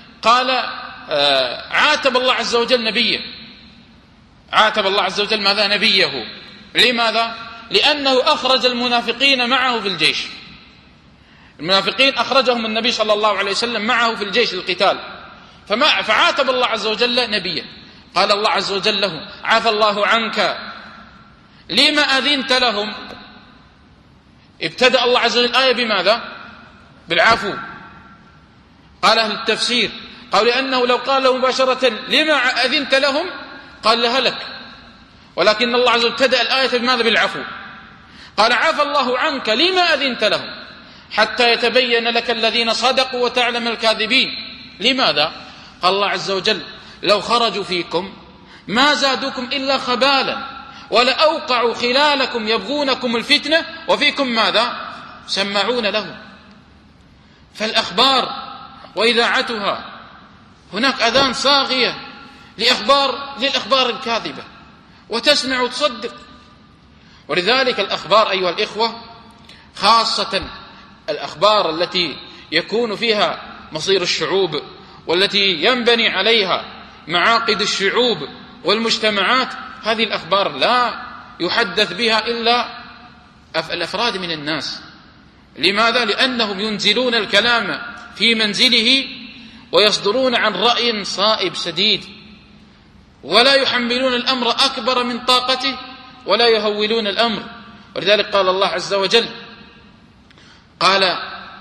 عاتب الله عز وجل نبيه، عاتب الله عز وجل ماذا؟ نبيه. لماذا؟ لأنه أخرج المنافقين معه في الجيش، المنافقين أخرجهم النبي صلى الله عليه وسلم معه في الجيش للقتال، فعاتب الله عز وجل نبيه. قال الله عز وجل له: عفى الله عنك لما أذنت لهم. ابتدأ الله عز وجل الآية بماذا؟ بالعفو. قال أهل التفسير قالوا لأنه لو قال له مباشرة لما أذنت لهم قال لهلك، ولكن الله عز وجل ابتدأ الآية بماذا؟ بالعفو. قال: عفى الله عنك لما أذنت لهم حتى يتبين لك الذين صدقوا وتعلم الكاذبين. لماذا؟ قال الله عز وجل: لو خرجوا فيكم ما زادوكم إلا خبالا ولأوقعوا خلالكم يبغونكم الفتنة وفيكم ماذا؟ سماعون له. فالأخبار وإذاعتها هناك أذان صاغية للأخبار الكاذبة وتسمع وتصدق. ولذلك الأخبار أيها الإخوة، خاصة الأخبار التي يكون فيها مصير الشعوب والتي ينبني عليها معاقد الشعوب والمجتمعات، هذه الأخبار لا يحدث بها إلا الأفراد من الناس. لماذا؟ لأنهم ينزلون الكلام في منزله ويصدرون عن رأي صائب سديد، ولا يحملون الأمر أكبر من طاقته ولا يهولون الأمر. ولذلك قال الله عز وجل قال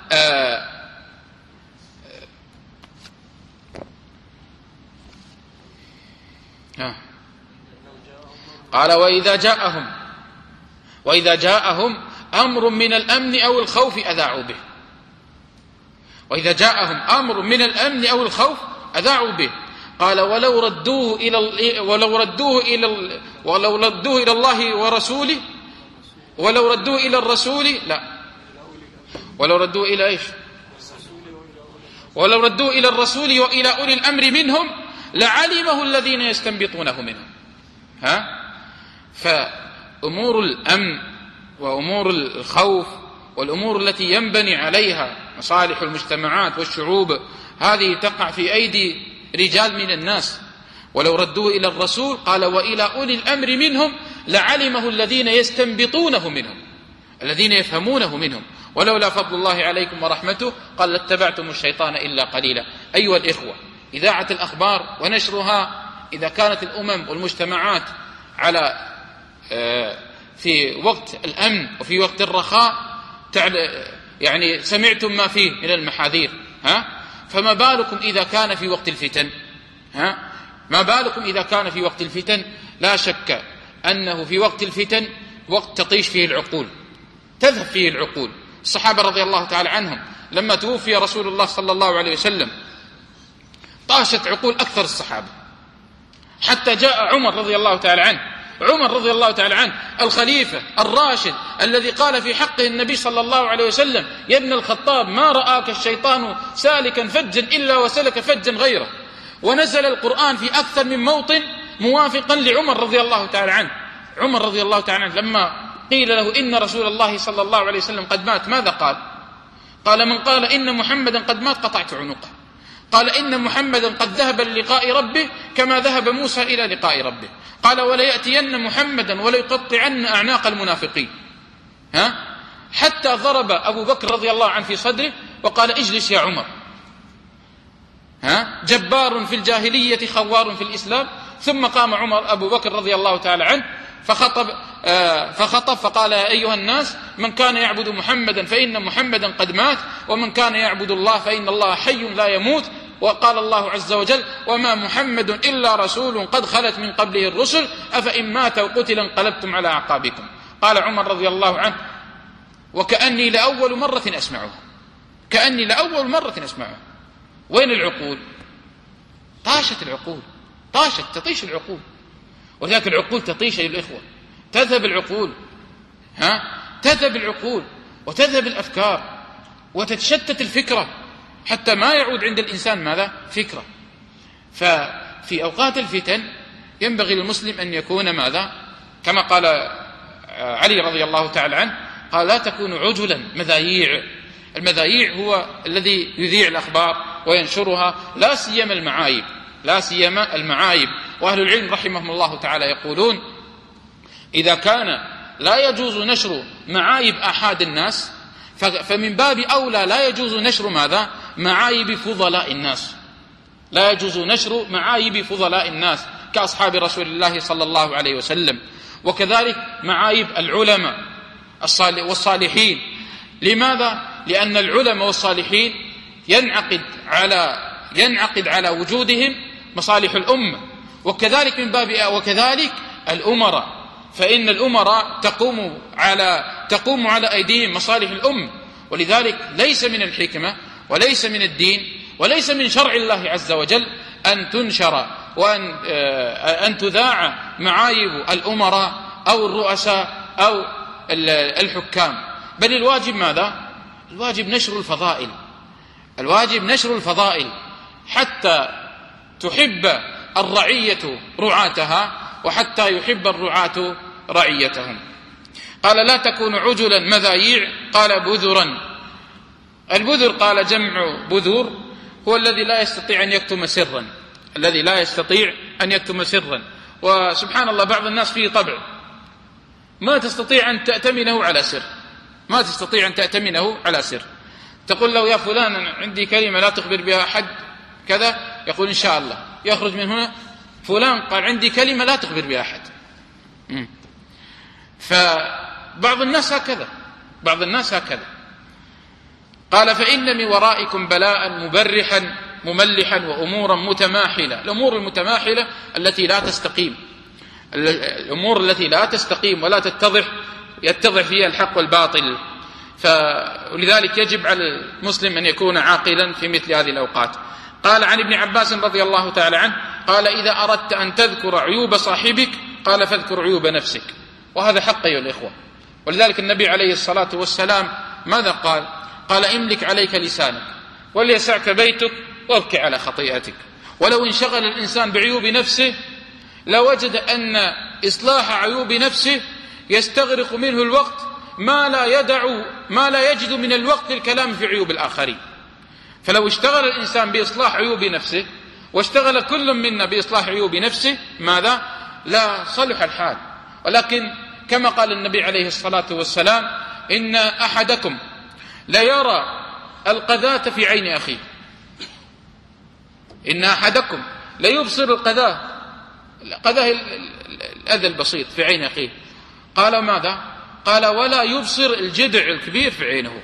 وإذا جاءهم أمر من الأمن أو الخوف أذاعوا به. وإذا جاءهم أمر من الأمن أو الخوف أذاعوا به. قال ولو ردوه إلى الله ورسوله ولو ردوه إلى الرسول ولو ردوه إلى إيش؟ ولو ردوه إلى الرسول وإلى أولي الأمر منهم لعلمه الذين يستنبطونه منهم. فأمور الأمن وأمور الخوف والأمور التي ينبني عليها مصالح المجتمعات والشعوب هذه تقع في أيدي رجال من الناس. ولو ردوه إلى الرسول قال وإلى أولي الأمر منهم لعلمه الذين يستنبطونه منهم، الذين يفهمونه منهم. ولولا فضل الله عليكم ورحمته قال لاتبعتم الشيطان إلا قليلا. أيها الإخوة، إذاعة الأخبار ونشرها إذا كانت الأمم والمجتمعات على في وقت الأمن وفي وقت الرخاء يعني سمعتم ما فيه من المحاذير، فما بالكم إذا كان في وقت الفتن؟ ما بالكم إذا كان في وقت الفتن؟ لا شك أنه في وقت الفتن وقت تطيش فيه العقول، تذهب فيه العقول. الصحابة رضي الله تعالى عنهم لما توفي رسول الله صلى الله عليه وسلم طاشت عقول أكثر الصحابة، حتى جاء عمر رضي الله تعالى عنه، عمر رضي الله تعالى عنه الخليفة الراشد الذي قال في حقه النبي صلى الله عليه وسلم يا ابن الخطاب ما رآك الشيطان سالكا فجا إلا وسلك فجا غيره. ونزل القرآن في أكثر من موطن موافقا لعمر رضي الله تعالى عنه. عمر رضي الله تعالى عنه لما قيل له إن رسول الله صلى الله عليه وسلم قد مات ماذا قال؟ قال من قال إن محمدا قد مات قطعت عنقه. قال إن محمدا قد ذهب للقاء ربه كما ذهب موسى إلى لقاء ربه. قال وليأتين محمدا وليقطعن أعناق المنافقين. حتى ضرب أبو بكر رضي الله عنه في صدره وقال اجلس يا عمر. جبار في الجاهلية خوار في الإسلام. ثم قام أبو بكر رضي الله تعالى عنه فخطب فقال يا أيها الناس من كان يعبد محمدا فإن محمدا قد مات ومن كان يعبد الله فإن الله حي لا يموت. وقال الله عز وجل وما محمد إلا رسول قد خلت من قبله الرسل أفإن مات وقتل انقلبتم على أعقابكم. قال عمر رضي الله عنه وكأني لأول مرة أسمعه، كأني لأول مرة أسمعه. وين العقول؟ طاشت العقول، تطيش العقول. ولذلك العقول تطيش أيها الإخوة، تذهب العقول، تذهب العقول. وتذهب الأفكار وتتشتت الفكرة حتى ما يعود عند الإنسان ماذا؟ فكرة. ففي أوقات الفتن ينبغي للمسلم أن يكون ماذا؟ كما قال علي رضي الله تعالى عنه، قال: لا تكونوا عجلا مذايع. المذايع هو الذي يذيع الأخبار وينشرها، لا سيما المعايب، لا سيما المعايب. وأهل العلم رحمهم الله تعالى يقولون: إذا كان لا يجوز نشر معايب أحد الناس، فمن باب أولى لا يجوز نشر ماذا؟ معايب فضلاء الناس. لا يجوز نشر معايب فضلاء الناس كأصحاب رسول الله صلى الله عليه وسلم، وكذلك معايب العلماء والصالحين. لماذا؟ لأن العلماء والصالحين ينعقد على وجودهم مصالح الأمة، وكذلك من باب وكذلك الأمراء، فإن الأمراء تقوم على أيديهم مصالح الأمة. ولذلك ليس من الحكمة وليس من الدين وليس من شرع الله عز وجل أن تنشر وأن تذاع معايب الأمراء أو الرؤساء أو الحكام، بل الواجب ماذا؟ الواجب نشر الفضائل، الواجب نشر الفضائل حتى تحب الرعية رعاتها وحتى يحب الرعاة رعيتهم. قال: لا تكون عجلا مذايع. قال: بذرا. البذر قال جمع بذور هو الذي لا يستطيع أن يكتم سرا، الذي لا يستطيع أن يكتم سرا. وسبحان الله بعض الناس فيه طبع ما تستطيع أن تأتمنه على سر، ما تستطيع أن تأتمنه على سر. تقول له: يا فلان عندي كلمة لا تخبر بها أحد كذا، يقول: إن شاء الله. يخرج من هنا: فلان قال عندي كلمة لا تخبر بها أحد. فبعض الناس هكذا، بعض الناس هكذا. قال: فإن من ورائكم بلاء مبرحا مملحا وأمورا متماحلة. الأمور المتماحلة التي لا تستقيم، الأمور التي لا تستقيم ولا يتضح فيها الحق والباطل. ولذلك يجب على المسلم أن يكون عاقلا في مثل هذه الأوقات. قال: عن ابن عباس رضي الله تعالى عنه قال: إذا أردت أن تذكر عيوب صاحبك قال فاذكر عيوب نفسك. وهذا حق أيها الإخوة. ولذلك النبي عليه الصلاة والسلام ماذا قال؟ قال: املك عليك لسانك وليسعك بيتك وابكي على خطيئتك. ولو انشغل الإنسان بعيوب نفسه لوجد أن إصلاح عيوب نفسه يستغرق منه الوقت ما لا يجد من الوقت الكلام في عيوب الآخرين. فلو اشتغل الإنسان بإصلاح عيوب نفسه واشتغل كل منا بإصلاح عيوب نفسه ماذا؟ لا صلح الحال. ولكن كما قال النبي عليه الصلاة والسلام: إن أحدكم لا يرى القذاة في عين أخيه، إن أحدكم لا يبصر القذاة الأذى البسيط في عين أخيه. قال: ماذا؟ قال: ولا يبصر الجدع الكبير في عينه.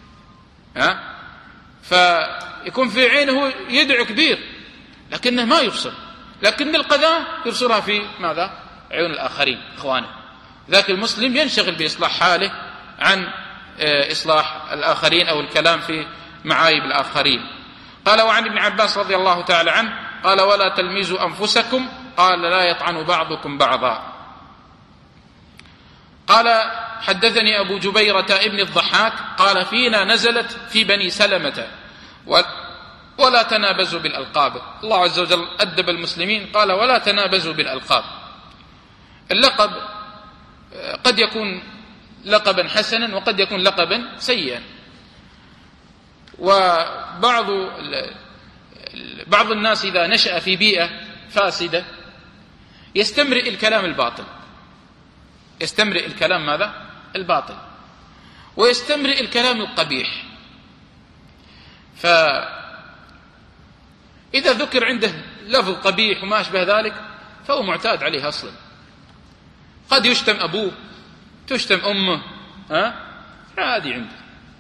فيكون في عينه يدع كبير لكنه ما يبصر، لكن القذاة يبصرها في ماذا؟ عيون الآخرين إخوانه. ذاك المسلم ينشغل بإصلاح حاله عن إصلاح الآخرين أو الكلام في معايب الآخرين. قال: وعن ابن عباس رضي الله تعالى عنه قال: ولا تلمزوا أنفسكم قال: لا يطعن بعضكم بعضا. قال: حدثني أبو جبيرة ابن الضحاك قال: فينا نزلت في بني سلمة ولا تنابزوا بالألقاب. الله عز وجل أدب المسلمين قال: ولا تنابزوا بالألقاب. اللقب قد يكون لقبا حسنا وقد يكون لقبا سيئا. وبعض الناس إذا نشأ في بيئة فاسدة يستمرئ الكلام الباطل، يستمرئ الكلام ماذا؟ الباطل، ويستمرئ الكلام القبيح. فإذا ذكر عنده لفظ قبيح وما أشبه ذلك فهو معتاد عليه أصلا. قد يشتم أبوه، تشتم أمه، عادي عنده.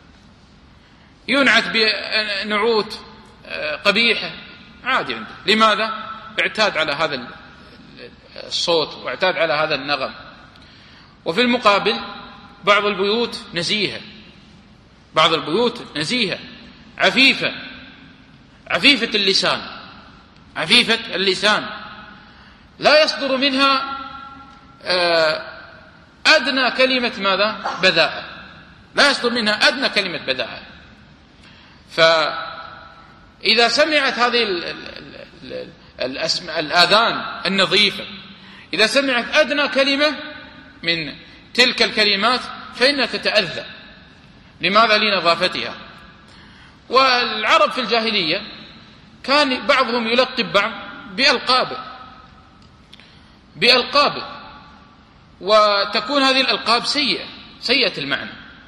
ينعت بنعوت قبيحة، عادي عنده. لماذا؟ اعتاد على هذا الصوت واعتاد على هذا النغم. وفي المقابل بعض البيوت نزيهة، بعض البيوت نزيهة عفيفة، عفيفة اللسان، عفيفة اللسان، لا يصدر منها أدنى كلمة ماذا؟ بذاءة، لا يصدر منها أدنى كلمة بذاءة. فإذا سمعت هذه الآذان النظيفة، إذا سمعت أدنى كلمة من تلك الكلمات فإنها تتأذى. لماذا؟ لنظافتها. والعرب في الجاهلية كان بعضهم يلقب بعض بألقاب، وتكون هذه الألقاب سيئة المعنى.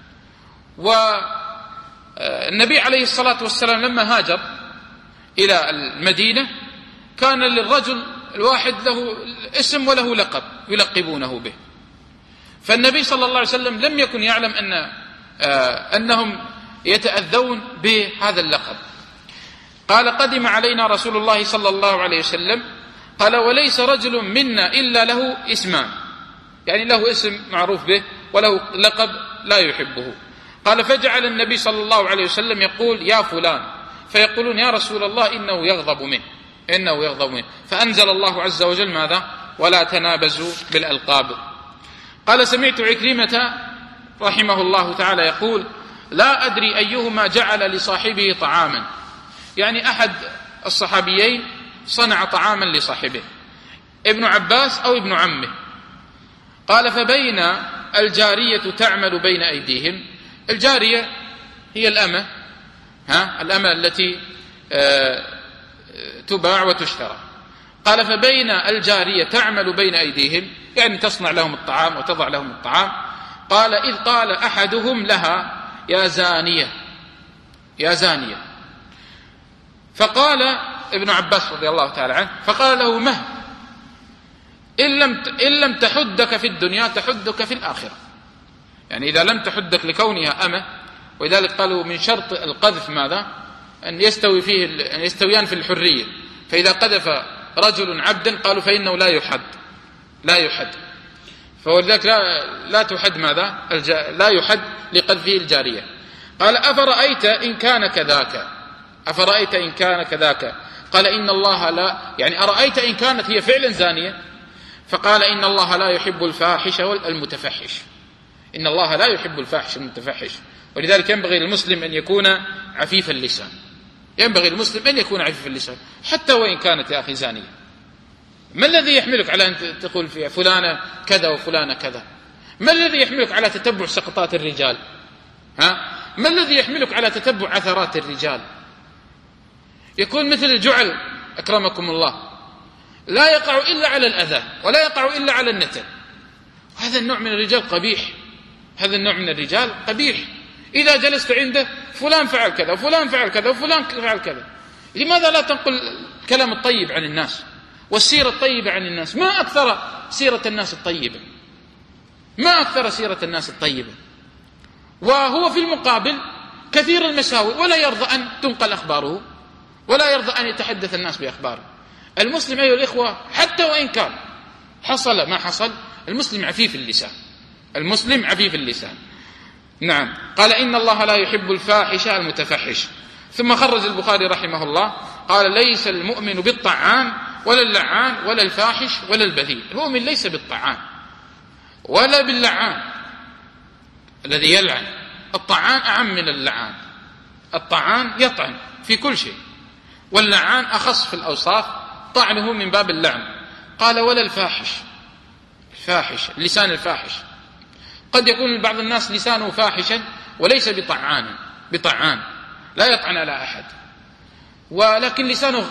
والنبي عليه الصلاة والسلام لما هاجر إلى المدينة كان للرجل الواحد له اسم وله لقب يلقبونه به، فالنبي صلى الله عليه وسلم لم يكن يعلم أنهم يتأذون بهذا اللقب. قال: قدم علينا رسول الله صلى الله عليه وسلم، قال: وليس رجل منا إلا له اسمان، يعني له اسم معروف به وله لقب لا يحبه. قال: فجعل النبي صلى الله عليه وسلم يقول: يا فلان، فيقولون: يا رسول الله إنه يغضب منه. فأنزل الله عز وجل ماذا؟ ولا تنابزوا بالألقاب. قال: سمعت عكرمة رحمه الله تعالى يقول: لا أدري أيهما جعل لصاحبه طعاما، يعني أحد الصحابيين صنع طعاما لصاحبه، ابن عباس أو ابن عمه. قال: فبين الجارية تعمل بين أيديهم، الجارية هي الأمة، الأمة التي تباع وتشترى. قال: فبين الجارية تعمل بين أيديهم، يعني تصنع لهم الطعام وتضع لهم الطعام. قال: إذ قال أحدهم لها: يا زانية. فقال ابن عباس رضي الله تعالى عنه، فقال له: مه، إن لم تحدك في الدنيا تحدك في الآخرة. يعني إذا لم تحدك لكونها أمة، ولذلك قالوا من شرط القذف ماذا؟ أن يستويان في الحرية. فإذا قذف رجل عبدا قالوا فإنه لا يحد. فولذلك لا تحد ماذا؟ لا يحد لقذفه الجارية. قال: أفرأيت إن كان كذاك؟ قال: إن الله لا، يعني أرأيت إن كانت هي فعلا زانية؟ فقال: إن الله لا يحب الفاحش والمتفحش. إن الله لا يحب الفاحش المتفحش. ولذلك ينبغي للمسلم أن يكون عفيف اللسان، حتى وإن كانت يا أخي زانية. ما الذي يحملك على أن تقول فيها فلانة كذا وفلانة كذا؟ ما الذي يحملك على تتبع سقطات الرجال؟ ما الذي يحملك على تتبع عثرات الرجال؟ يكون مثل الجعل أكرمكم الله، لا يقع إلا على الأذى ولا يقع إلا على النتن. هذا النوع من الرجال قبيح. إذا جلست عنده فلان فعل كذا وفلان فعل كذا وفلان فعل كذا. لماذا لا تنقل الكلام الطيب عن الناس والسيرة الطيبة عن الناس؟ ما أكثر سيرة الناس الطيبة، وهو في المقابل كثير المساوئ، ولا يرضى أن تنقل أخباره، ولا يرضى أن يتحدث الناس بأخباره. المسلم أيها الإخوة حتى وإن كان حصل ما حصل، المسلم عفيف اللسان. نعم. قال: إن الله لا يحب الفاحش المتفحش. ثم خرج البخاري رحمه الله قال: ليس المؤمن بالطعان ولا اللعان ولا الفاحش ولا البذيء. المؤمن ليس بالطعان ولا باللعان الذي يلعن. الطعان أعم من اللعان. الطعان يطعن في كل شيء، واللعان أخص في الأوصاف، طعنه من باب اللعن. قال: ولا الفاحش، اللسان الفاحش. قد يكون بعض الناس لسانه فاحشا وليس بطعان، لا يطعن على أحد، ولكن لسانه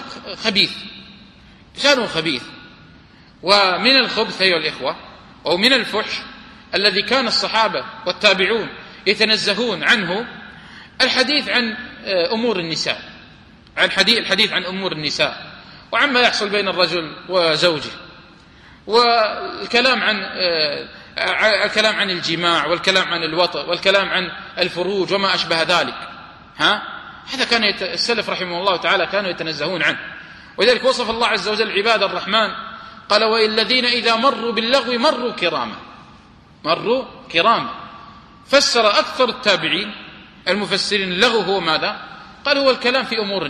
خبيث. ومن الخبث أيها الإخوة، أو من الفحش الذي كان الصحابة والتابعون يتنزهون عنه، الحديث عن أمور النساء، الحديث عن أمور النساء وعما يحصل بين الرجل وزوجه، والكلام عن الجماع، والكلام عن الوطء، والكلام عن الفروج وما أشبه ذلك. هذا كان السلف رحمه الله تعالى كانوا يتنزهون عنه. ولذلك وصف الله عز وجل عباد الرحمن قال: والذين إذا مروا باللغو مروا كراما. فسر أكثر التابعين المفسرين اللغو هو ماذا؟ قال: هو الكلام في أمور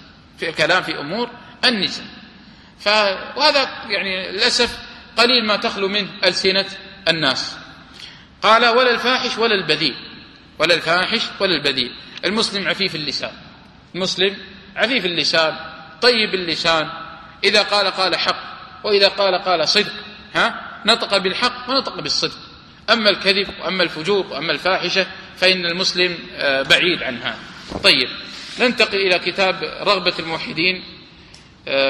النساء. وهذا يعني للأسف قليل ما تخلو منه ألسنة الناس. قال: ولا الفاحش ولا البذيء. ولا الفاحش ولا البذيء. المسلم عفيف اللسان، المسلم عفيف اللسان طيب اللسان، إذا قال قال حق، وإذا قال قال صدق، نطق بالحق ونطق بالصدق. أما الكذب وأما الفجور وأما الفاحشة فإن المسلم بعيد عن هذا. طيب، ننتقل إلى كتاب رغبة الموحدين.